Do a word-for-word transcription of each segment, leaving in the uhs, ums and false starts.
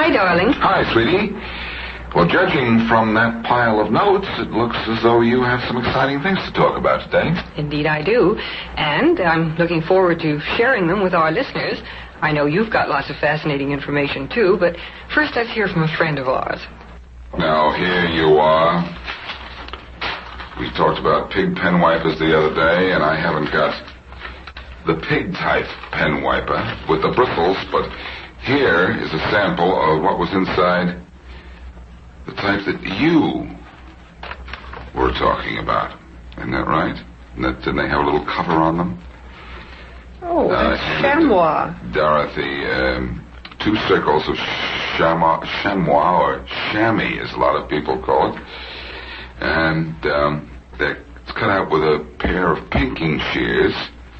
Hi, darling. Hi, sweetie. Well, judging from that pile of notes, it looks as though you have some exciting things to talk about today. Indeed I do. And I'm looking forward to sharing them with our listeners. I know you've got lots of fascinating information, too, but first let's hear from a friend of ours. Now, here you are. We talked about pig pen wipers the other day, and I haven't got the pig-type pen wiper with the bristles, but here is a sample of what was inside the type that you were talking about. Isn't that right? And that, didn't they have a little cover on them? Oh, uh, chamois. Dorothy, um, two circles of chamois, chamois, or chamois, as a lot of people call it. And um, they're cut out with a pair of pinking shears.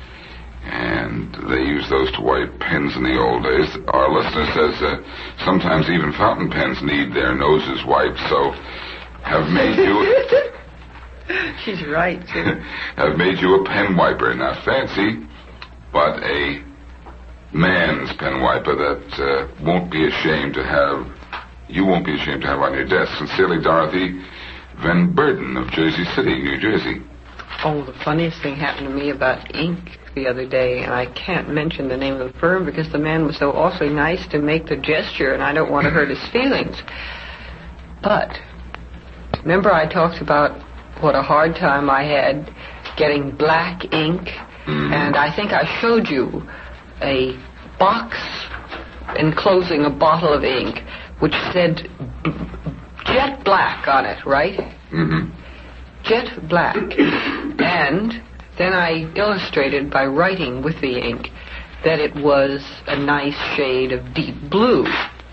And they used those to wipe pens in the old days. Our listener says uh, sometimes even fountain pens need their noses wiped, so have made you... She's right, too. have made you a pen wiper. Not fancy, but a man's pen wiper that uh, won't be ashamed to have... You won't be ashamed to have on your desk. Sincerely, Dorothy Van Burden of Jersey City, New Jersey. Oh, the funniest thing happened to me about ink the other day, and I can't mention the name of the firm because the man was so awfully nice to make the gesture, and I don't want to hurt his feelings. But remember I talked about what a hard time I had getting black ink, mm-hmm. and I think I showed you a box enclosing a bottle of ink which said b- jet black on it, right? Mm-hmm. Jet black. And then I illustrated by writing with the ink that it was a nice shade of deep blue.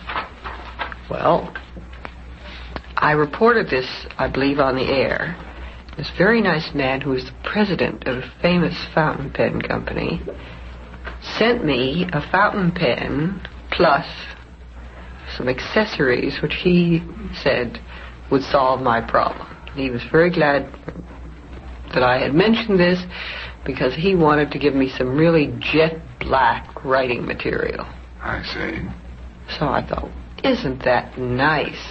Well, I reported this, I believe, on the air. This very nice man who is the president of a famous fountain pen company sent me a fountain pen plus some accessories which he said would solve my problem. He was very glad that I had mentioned this because he wanted to give me some really jet black writing material. I see. So I thought, isn't that nice?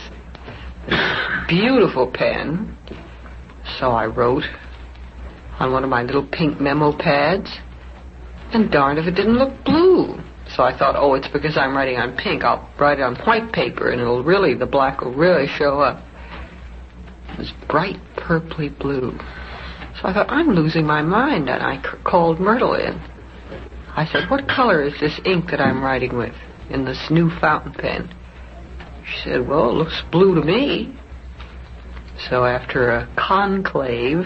Beautiful pen. So I wrote on one of my little pink memo pads, and darned if it didn't look blue. So I thought, oh, it's because I'm writing on pink. I'll write it on white paper, and it'll really, the black will really show up. It was bright purpley blue. So I thought, I'm losing my mind, and I c- called Myrtle in. I said, what color is this ink that I'm writing with in this new fountain pen? She said, well, it looks blue to me. So after a conclave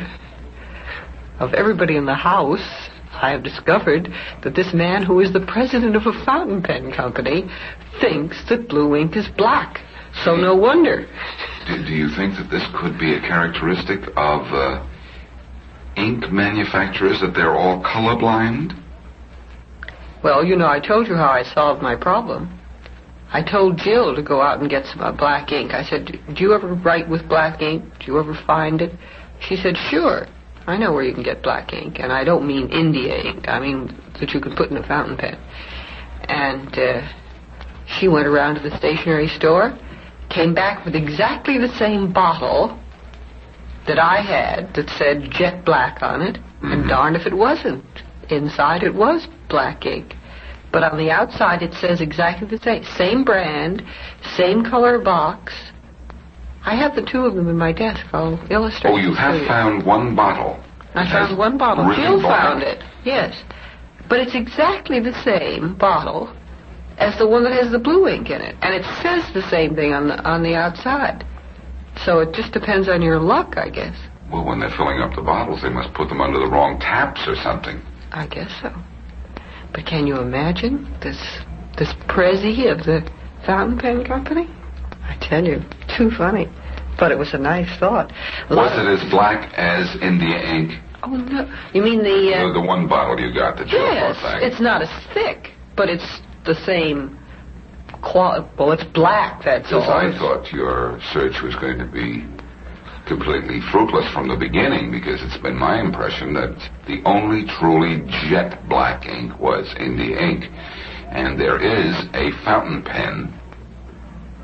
of everybody in the house, I have discovered that this man who is the president of a fountain pen company thinks that blue ink is black. So no wonder. Do, do you think that this could be a characteristic of uh, ink manufacturers, that they're all colorblind? Well, you know, I told you how I solved my problem. I told Jill to go out and get some uh, black ink. I said, do you ever write with black ink? Do you ever find it? She said, sure. I know where you can get black ink. And I don't mean India ink. I mean that you can put in a fountain pen. And uh, she went around to the stationery store, came back with exactly the same bottle that I had that said jet black on it. Mm-hmm. And darn if it wasn't. Inside it was black ink. But on the outside, it says exactly the same. Same brand, same color box. I have the two of them in my desk. I'll illustrate. Oh, you have found one bottle. I found one bottle. Jill found it, yes. But it's exactly the same bottle as the one that has the blue ink in it. And it says the same thing on the, on the outside. So it just depends on your luck, I guess. Well, when they're filling up the bottles, they must put them under the wrong taps or something. I guess so. But can you imagine this this Prezi of the fountain pen company? I tell you, too funny. But it was a nice thought. A was it as black as India ink? Oh, no. You mean the... Uh, the, the one bottle you got that you yes, it's not as thick, but it's the same quality. Well, it's black, that's all. all. I thought your search was going to be completely fruitless from the beginning, because it's been my impression that the only truly jet black ink was India ink. And there is a fountain pen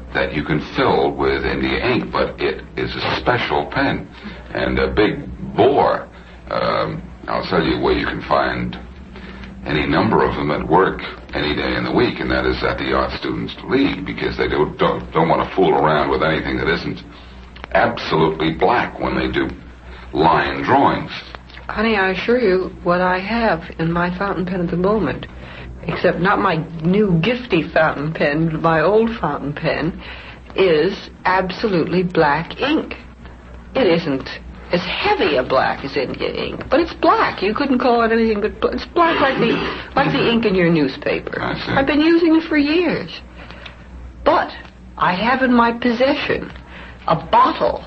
that you can fill with India ink, but it is a special pen and a big bore. Um, I'll tell you where you can find any number of them at work any day in the week, and that is at the Art Students League, because they don't, don't, don't want to fool around with anything that isn't absolutely black when they do line drawings. Honey, I assure you what I have in my fountain pen at the moment, except not my new gifty fountain pen, my old fountain pen, is absolutely black ink. It isn't as heavy a black as India ink, but it's black. You couldn't call it anything but bl- it's black like the like the ink in your newspaper. I see. I've been using it for years. But I have in my possession a bottle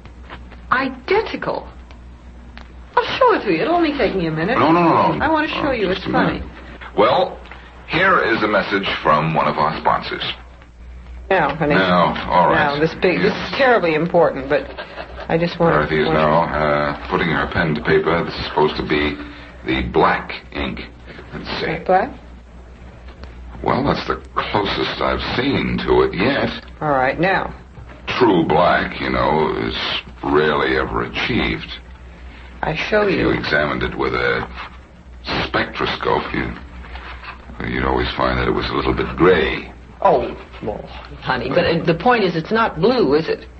identical. I'll show it to you. It'll only take me a minute. No, no, no, no. I want to show Oh, you. just It's a funny. minute. Well, here is a message from one of our sponsors. Now, honey. Now, all right. Now, this big, this is terribly important, but I just want Dorothy is to... now uh, putting her pen to paper. This is supposed to be the black ink. Let's see. Black? Well, that's the closest I've seen to it yet. All right, now. True black, you know, is rarely ever achieved. I show If you you. examined it with a spectroscope, you, you'd always find that it was a little bit gray. Oh, well, honey, but uh, the point is it's not blue, is it?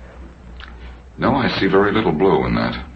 No, I see very little blue in that.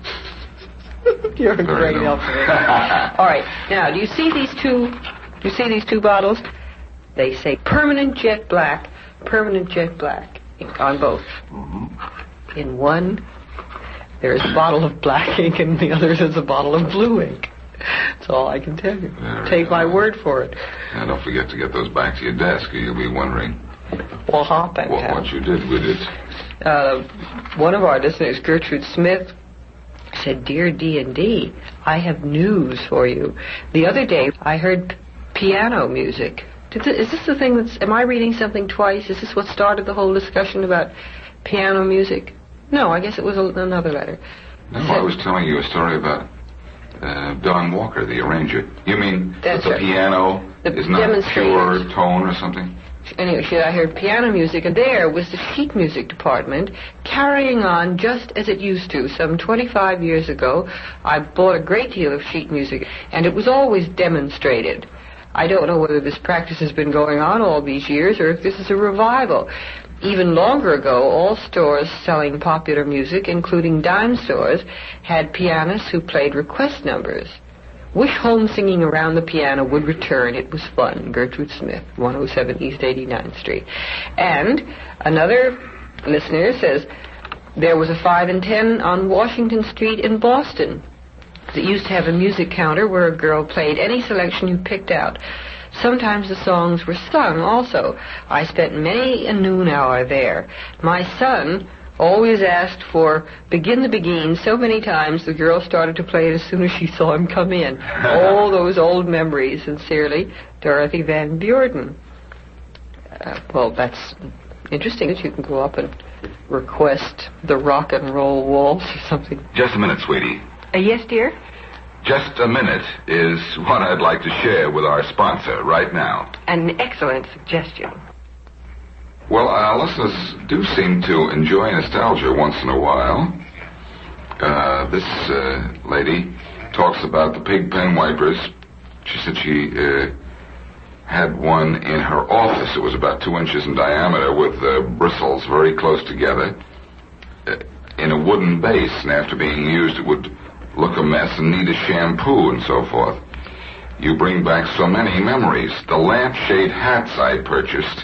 You're a Very great little. help. All right, now, do you see these two, do you see these two bottles? They say permanent jet black, permanent jet black ink on both. Mm-hmm. In one, there's a bottle of black ink, and the other is a bottle of blue ink. That's all I can tell you. Very Take my nice. word for it. And don't forget to get those back to your desk, or you'll be wondering Well, hop and what, have. what you did with it. Uh, one of our listeners, Gertrude Smith, said, "Dear D and D, I have news for you. The other day, I heard p- piano music. Did th- is this the thing that's... Am I reading something twice? Is this what started the whole discussion about piano music? No, I guess it was a, another letter. No, I was telling you a story about uh, Don Walker, the arranger. You mean That's that the right. piano The is not demonstrators. pure tone or something? Anyway, she, I heard piano music, and there was the sheet music department carrying on just as it used to. Some twenty-five years ago, I bought a great deal of sheet music, and it was always demonstrated. I don't know whether this practice has been going on all these years or if this is a revival. Even longer ago, all stores selling popular music, including dime stores, had pianists who played request numbers. Wish home singing around the piano would return. It was fun. Gertrude Smith, one oh seven East eighty-ninth Street. And another listener says, there was a five and ten on Washington Street in Boston. It used to have a music counter where a girl played any selection you picked out. Sometimes the songs were sung also. I spent many a noon hour there. My son always asked for Begin the Begin so many times the girl started to play it as soon as she saw him come in. All those old memories. Sincerely, Dorothy Van Buren. Uh, well, that's interesting that you can go up and request the rock and roll waltz or something. Just a minute, sweetie. Uh, yes, dear? Just a minute is what I'd like to share with our sponsor right now. An excellent suggestion. Well, our listeners do seem to enjoy nostalgia once in a while. Uh, this uh, lady talks about the pig pen wipers. She said she uh, had one in her office. It was about two inches in diameter with uh, bristles very close together uh, in a wooden base. And after being used, it would look a mess and need a shampoo and so forth. You bring back so many memories. The lampshade hats I purchased.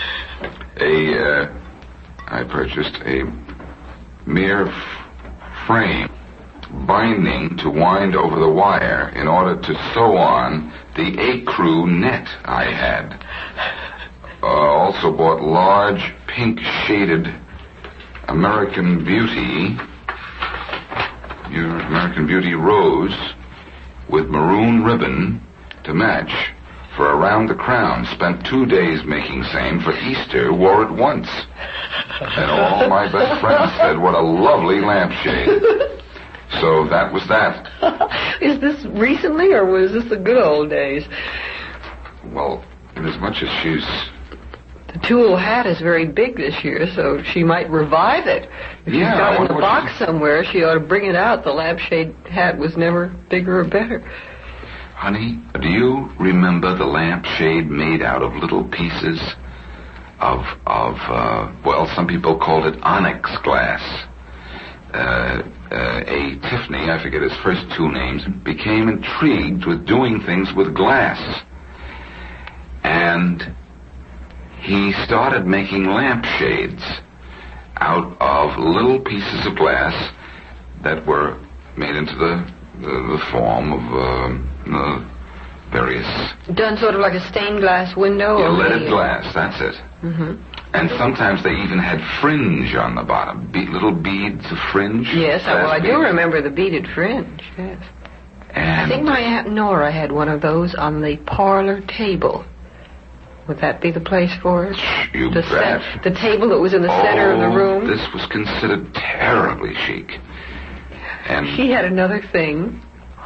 A, uh, I purchased a mere f- frame binding to wind over the wire in order to sew on the ecru net I had. Uh, also bought large pink shaded American Beauty, your American Beauty rose with maroon ribbon to match for around the crown. Spent two days making same for Easter. Wore it once. And all my best friends said, what a lovely lampshade. So that was that. Is this recently, or was this the good old days? Well, inasmuch as she's The tulle hat is very big this year, so she might revive it. If Yeah, she's got I it in wonder the what box she- somewhere, she ought to bring it out. The lampshade hat was never bigger or better. Honey, do you remember the lampshade made out of little pieces of, of uh, well, some people called it onyx glass? Uh, uh, a Tiffany, I forget his first two names, became intrigued with doing things with glass. And he started making lampshades out of little pieces of glass that were made into the, the, the form of uh, uh, various... Done sort of like a stained glass window? Yeah, or leaded maybe- glass, that's it. Mm-hmm. And sometimes they even had fringe on the bottom, be- little beads of fringe. Yes, I, well, I glass do beads. remember the beaded fringe, yes. And I think my Aunt Nora had one of those on the parlor table. Would that be the place for it? you the, bet. cen- the table that was in the center of the Oh, room? This was considered terribly chic. And She had another thing.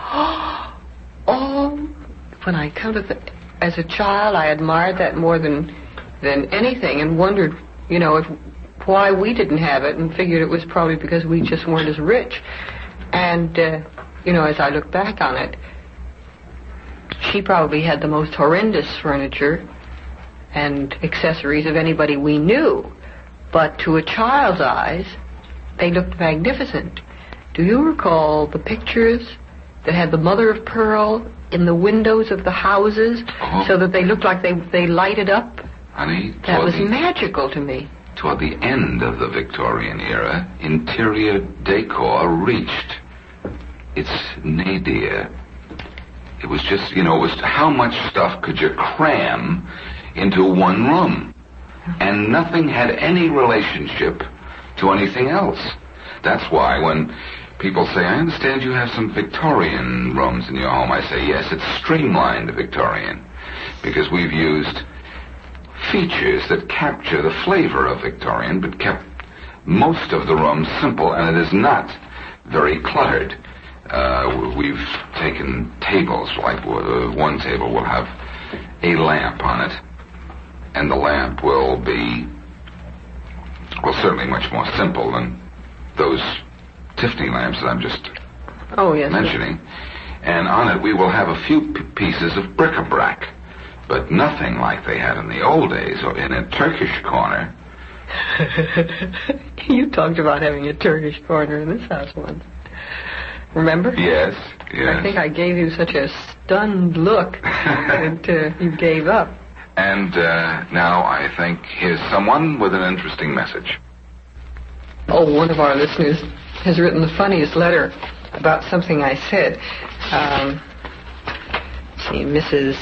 Oh, when I come to the... As a child, I admired that more than than anything and wondered, you know, if why we didn't have it, and figured it was probably because we just weren't as rich. And, uh, you know, as I look back on it, she probably had the most horrendous furniture and accessories of anybody we knew. But to a child's eyes, they looked magnificent. Do you recall the pictures that had the mother of pearl in the windows of the houses Oh. so that they looked like they, they lighted up? honey, That toward was the, magical to me. toward the end of the Victorian era, interior decor reached its nadir. It was just, you know, it was how much stuff could you cram into one room? And nothing had any relationship to anything else. That's why when people say, I understand you have some Victorian rooms in your home, I say, yes, it's streamlined Victorian, because we've used features that capture the flavor of Victorian, but kept most of the rooms simple, and it is not very cluttered. Uh, we've taken tables, like uh, one table will have a lamp on it, and the lamp will be, well, certainly much more simple than those Tiffany lamps that I'm just Oh, yes. mentioning. And on it we will have a few p- pieces of bric-a-brac, but nothing like they had in the old days, or in a Turkish corner. You talked about having a Turkish corner in this house once. Remember? Yes, yes. I think I gave you such a stunned look that uh, you gave up. And uh, now I think here's someone with an interesting message. Oh, one of our listeners has written the funniest letter about something I said. Um, let's see, Missus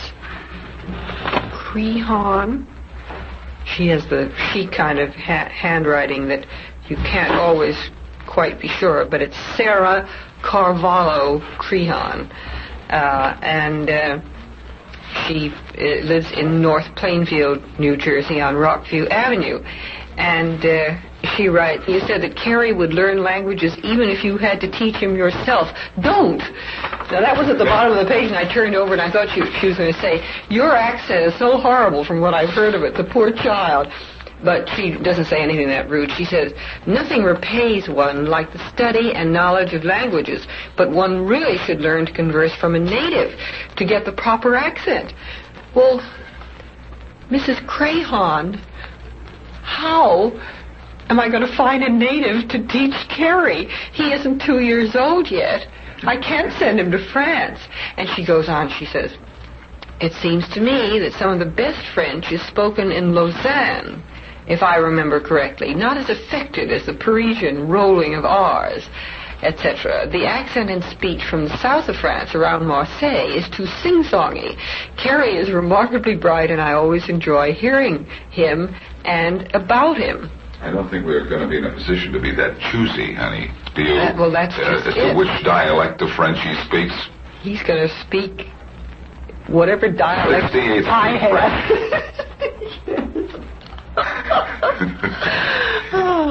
Crehan. She has the she kind of ha- handwriting that you can't always quite be sure, but it's Sarah Carvalho Crehan. Uh, and uh, she uh, lives in North Plainfield, New Jersey, on Rockview Avenue. And uh, she writes, you said that Carrie would learn languages even if you had to teach him yourself. Don't! Now, that was at the bottom of the page, and I turned over, and I thought she, she was going to say, your accent is so horrible from what I've heard of it, the poor child. But she doesn't say anything that rude. She says, nothing repays one like the study and knowledge of languages, but one really should learn to converse from a native to get the proper accent. Well, Missus Crahan, how am I going to find a native to teach Carrie? He isn't two years old yet. I can't send him to France. And she goes on, she says, it seems to me that some of the best French is spoken in Lausanne, if I remember correctly, not as affected as the Parisian rolling of R's, et cetera. The accent and speech from the south of France around Marseille is too sing-songy. Carrie is remarkably bright, and I always enjoy hearing him and about him. I don't think we're going to be in a position to be that choosy, honey. Do you? Uh, well, that's uh, just as to it. which dialect of French he speaks. He's going to speak whatever dialect sixty-eight I have. Oh,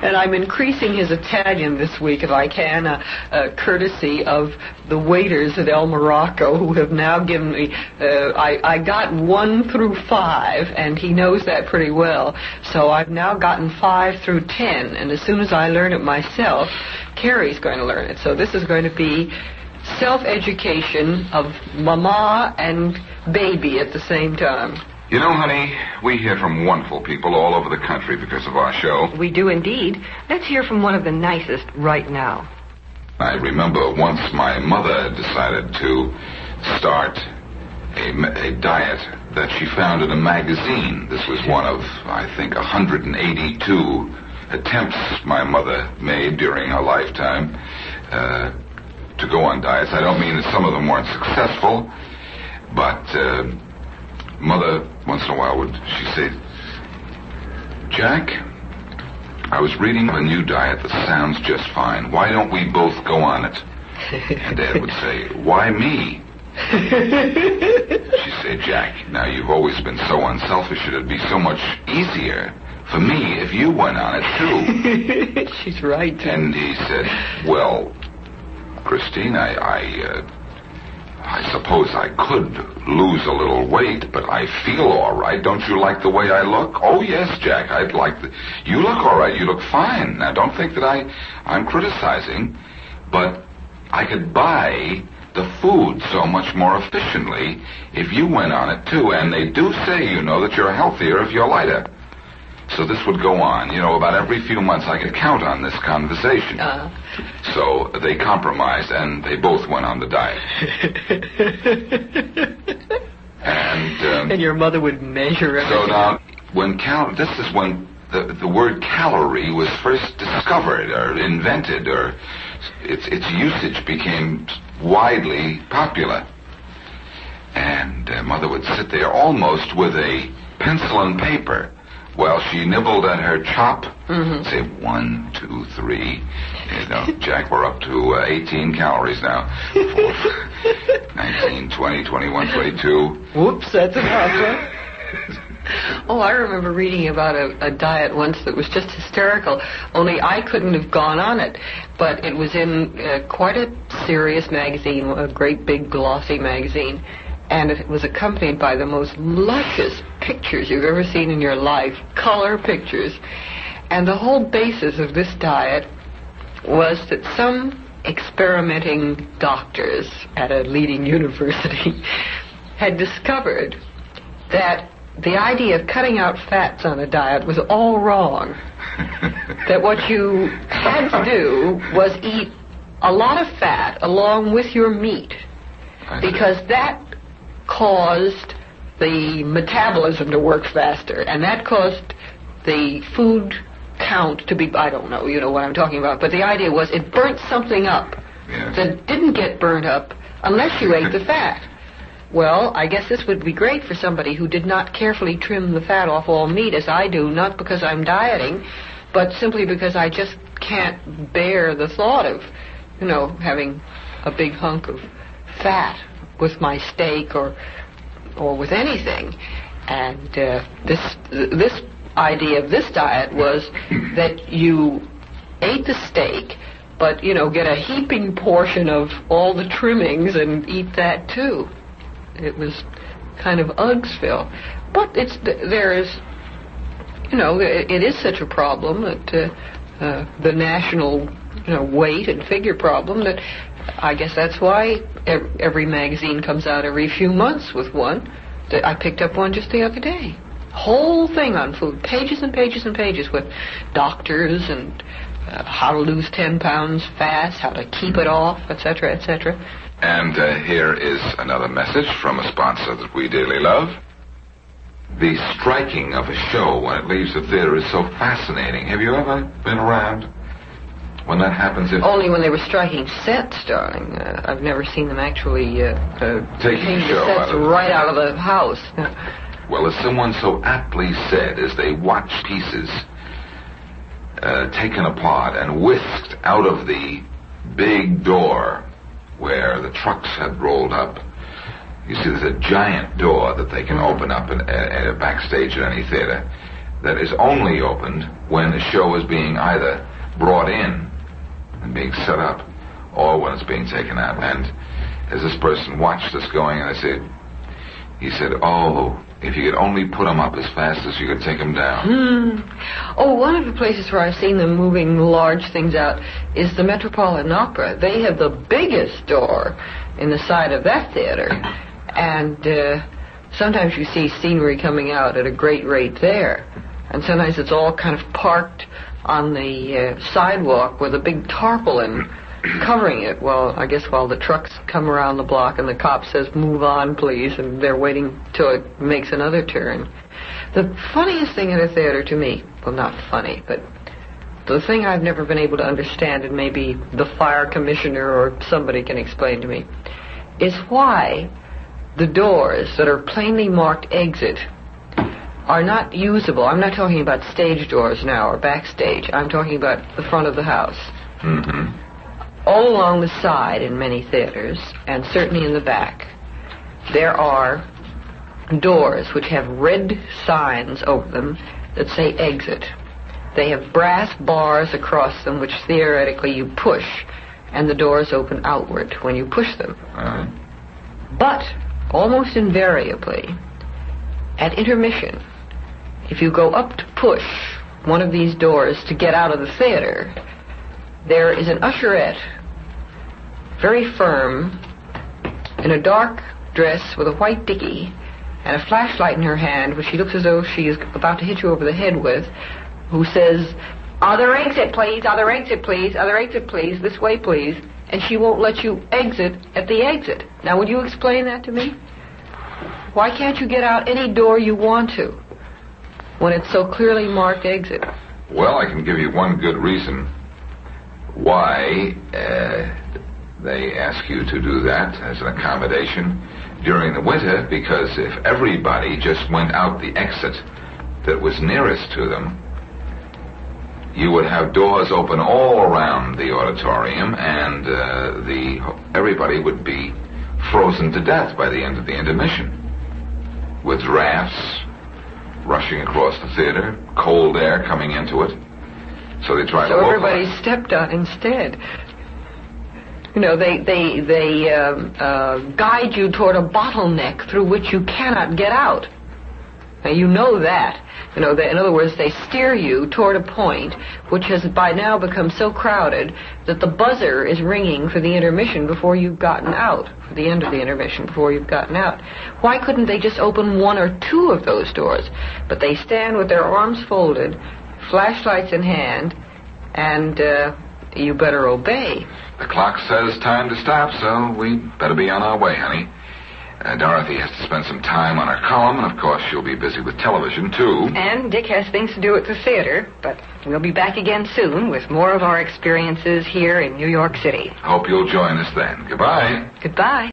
And I'm increasing his Italian this week if I can, uh, uh, courtesy of the waiters at El Morocco who have now given me, uh, I, I got one through five, and he knows that pretty well. So I've now gotten five through ten, and as soon as I learn it myself, Carrie's going to learn it. So this is going to be self-education of mama and baby at the same time. You know, honey, we hear from wonderful people all over the country because of our show. We do indeed. Let's hear from one of the nicest right now. I remember once my mother decided to start a, a diet that she found in a magazine. This was one of, I think, one hundred eighty-two attempts my mother made during her lifetime uh, to go on diets. I don't mean that some of them weren't successful, but uh, Mother, once in a while, would she say, Jack, I was reading a new diet that sounds just fine. Why don't we both go on it? And Dad would say, why me? She'd say, Jack, now you've always been so unselfish, it'd be so much easier for me if you went on it, too. She's right. And he said, well, Christine, I... I uh, I suppose I could lose a little weight, but I feel all right. Don't you like the way I look? Oh, yes, Jack, I'd like the... You look all right. You look fine. Now, don't think that I, I'm criticizing, but I could buy the food so much more efficiently if you went on it, too. And they do say, you know, that you're healthier if you're lighter. So this would go on. You know, about every few months I could count on this conversation. Uh. So they compromised, and they both went on the diet. and um, and your mother would measure everything. So now, when cal- this is when the, the word calorie was first discovered or invented, or its its usage became widely popular. And uh, Mother would sit there almost with a pencil and paper while she nibbled at her chop. Mm-hmm. Say one, two, three. You know, Jack, we're up to uh, eighteen calories now. Four, nineteen, twenty, twenty-one, twenty-two. Whoops, that's enough, huh? Oh, I remember reading about a, a diet once that was just hysterical, only I couldn't have gone on it. But it was in uh, quite a serious magazine, a great big glossy magazine. And it was accompanied by the most luscious pictures you've ever seen in your life, color pictures. And the whole basis of this diet was that some experimenting doctors at a leading university had discovered that the idea of cutting out fats on a diet was all wrong. That what you had to do was eat a lot of fat along with your meat, because that caused the metabolism to work faster, and that caused the food count to be, I don't know, you know what I'm talking about, but the idea was it burnt something up yes. that didn't get burnt up unless you ate the fat. Well, I guess this would be great for somebody who did not carefully trim the fat off all meat, as I do, not because I'm dieting, but simply because I just can't bear the thought of, you know, having a big hunk of fat with my steak or or with anything. And uh, this this idea of this diet was that you ate the steak, but, you know, get a heaping portion of all the trimmings and eat that too. It was kind of Ugsville. But it's there is, you know, it, it is such a problem that uh, uh, the national, you know, weight and figure problem that I guess that's why every magazine comes out every few months with one. I picked up one just the other day. Whole thing on food. Pages and pages and pages with doctors and uh, how to lose ten pounds fast, how to keep it off, et cetera, et cetera. And uh, here is another message from a sponsor that we dearly love. The striking of a show when it leaves the theater is so fascinating. Have you ever been around when that happens? If Only when they were striking sets, darling. Uh, I've never seen them actually uh, uh, taking the show sets out of right out of the house. Well, as someone so aptly said, as they watched pieces uh, taken apart and whisked out of the big door where the trucks had rolled up. You see, there's a giant door that they can open up in, uh, backstage at any theater. that is only opened when a show is being either brought in and being set up or when it's being taken out. And as this person watched us going, and I said, he said, oh, if you could only put them up as fast as you could take them down. Hmm. Oh, one of the places where I've seen them moving large things out is the Metropolitan Opera. They have the biggest door in the side of that theater. And uh, sometimes you see scenery coming out at a great rate there. And sometimes it's all kind of parked on the uh, sidewalk with a big tarpaulin covering it. Well, I guess while the trucks come around the block and the cop says, move on, please, and they're waiting till it makes another turn. The funniest thing at a theater to me, well, not funny, but the thing I've never been able to understand, and maybe the fire commissioner or somebody can explain to me, is why the doors that are plainly marked exit are not usable. I'm not talking about stage doors now or backstage. I'm talking about the front of the house. Mm-hmm. All along the side in many theaters, and certainly in the back, there are doors which have red signs over them that say exit. They have brass bars across them which theoretically you push, and the doors open outward when you push them. Uh-huh. But, almost invariably, at intermission, if you go up to push one of these doors to get out of the theater, there is an usherette, very firm, in a dark dress with a white dicky and a flashlight in her hand, which she looks as though she is about to hit you over the head with, who says, other exit, please, other exit, please, other exit, please, this way, please, and she won't let you exit at the exit. Now, would you explain that to me? Why can't you get out any door you want to when it's so clearly marked exit? Well, I can give you one good reason why uh, they ask you to do that as an accommodation during the winter, because if everybody just went out the exit that was nearest to them, you would have doors open all around the auditorium, and uh, the everybody would be frozen to death by the end of the intermission, with drafts rushing across the theater, cold air coming into it. So they try so to... So everybody stepped on instead. You know, they they they um, uh, guide you toward a bottleneck through which you cannot get out. Now, you know that. You know, they, in other words, they steer you toward a point which has by now become so crowded that the buzzer is ringing for the intermission before you've gotten out, for the end of the intermission before you've gotten out. Why couldn't they just open one or two of those doors? But they stand with their arms folded, flashlights in hand, and uh, you better obey. The clock says time to stop, so we better be on our way, honey. Uh, Dorothy has to spend some time on her column, and of course she'll be busy with television, too. And Dick has things to do at the theater, but we'll be back again soon with more of our experiences here in New York City. Hope you'll join us then. Goodbye. Goodbye.